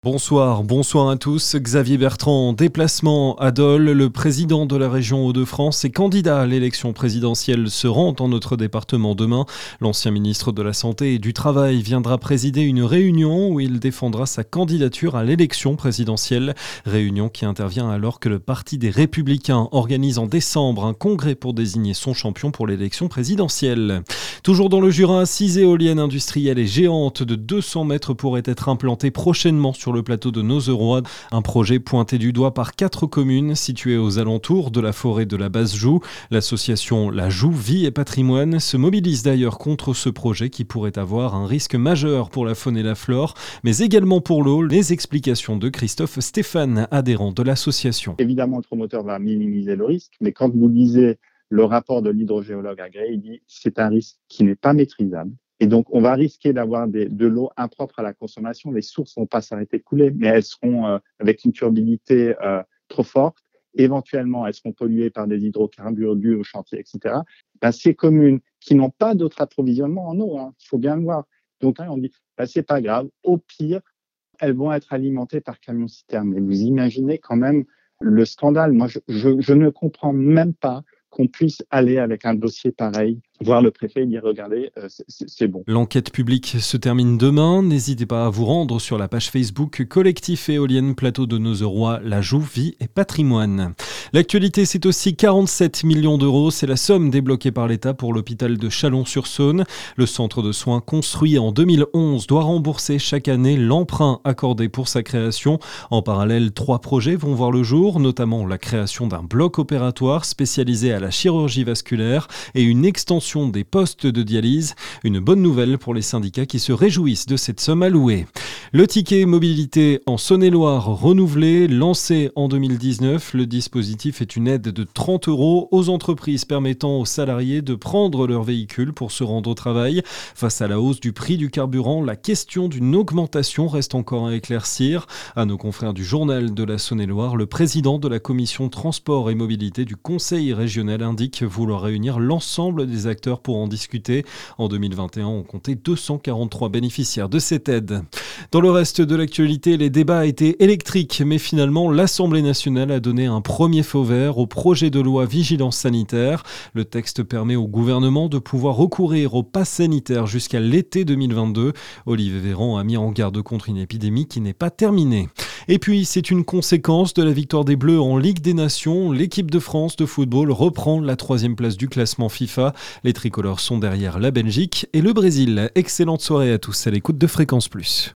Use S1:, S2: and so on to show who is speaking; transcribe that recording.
S1: Bonsoir à tous. Xavier Bertrand en déplacement à Dole, le président de la région Hauts-de-France et candidat à l'élection présidentielle se rend dans notre département demain. L'ancien ministre de la Santé et du Travail viendra présider une réunion où il défendra sa candidature à l'élection présidentielle. Réunion qui intervient alors que le Parti des Républicains organise en décembre un congrès pour désigner son champion pour l'élection présidentielle. Toujours dans le Jura, 6 éoliennes industrielles et géantes de 200 mètres pourraient être implantées prochainement sur le plateau de Nozeroy, un projet pointé du doigt par 4 communes situées aux alentours de la forêt de la Basse-Joux. L'association La Joux Vie et Patrimoine se mobilise d'ailleurs contre ce projet qui pourrait avoir un risque majeur pour la faune et la flore, mais également pour l'eau. Les explications de Christophe Stéphane, adhérent de l'association.
S2: Évidemment, le promoteur va minimiser le risque, mais quand vous lisez le rapport de l'hydrogéologue agréé, il dit que c'est un risque qui n'est pas maîtrisable. Et donc, on va risquer d'avoir de l'eau impropre à la consommation. Les sources ne vont pas s'arrêter de couler, mais elles seront avec une turbidité trop forte. Éventuellement, elles seront polluées par des hydrocarbures dus au chantier, etc. Ces communes qui n'ont pas d'autre approvisionnement en eau, il faut bien le voir. Donc, on dit, c'est pas grave. Au pire, elles vont être alimentées par camions-citernes. Mais vous imaginez quand même le scandale. Moi, je ne comprends même pas qu'on puisse aller avec un dossier pareil, voir le préfet et dire « Regardez, c'est bon ».
S1: L'enquête publique se termine demain. N'hésitez pas à vous rendre sur la page Facebook Collectif Éolienne Plateau de Nozeroy, La Joux Vie et Patrimoine. L'actualité, c'est aussi 47 millions d'euros. C'est la somme débloquée par l'État pour l'hôpital de Chalon-sur-Saône. Le centre de soins construit en 2011 doit rembourser chaque année l'emprunt accordé pour sa création. En parallèle, 3 projets vont voir le jour, notamment la création d'un bloc opératoire spécialisé à la chirurgie vasculaire et une extension des postes de dialyse. Une bonne nouvelle pour les syndicats qui se réjouissent de cette somme allouée. Le ticket mobilité en Saône-et-Loire renouvelé, lancé en 2019. Le dispositif est une aide de 30 € aux entreprises permettant aux salariés de prendre leur véhicule pour se rendre au travail. Face à la hausse du prix du carburant, la question d'une augmentation reste encore à éclaircir. À nos confrères du journal de la Saône-et-Loire, le président de la commission transport et mobilité du Conseil régional indique vouloir réunir l'ensemble des acteurs pour en discuter. En 2021, on comptait 243 bénéficiaires de cette aide. Dans le reste de l'actualité, les débats étaient électriques, mais finalement, l'Assemblée nationale a donné un premier feu vert au projet de loi vigilance sanitaire. Le texte permet au gouvernement de pouvoir recourir au pass sanitaire jusqu'à l'été 2022. Olivier Véran a mis en garde contre une épidémie qui n'est pas terminée. Et puis, c'est une conséquence de la victoire des Bleus en Ligue des Nations. L'équipe de France de football reprend la 3e place du classement FIFA. Les tricolores sont derrière la Belgique et le Brésil. Excellente soirée à tous à l'écoute de Fréquence Plus.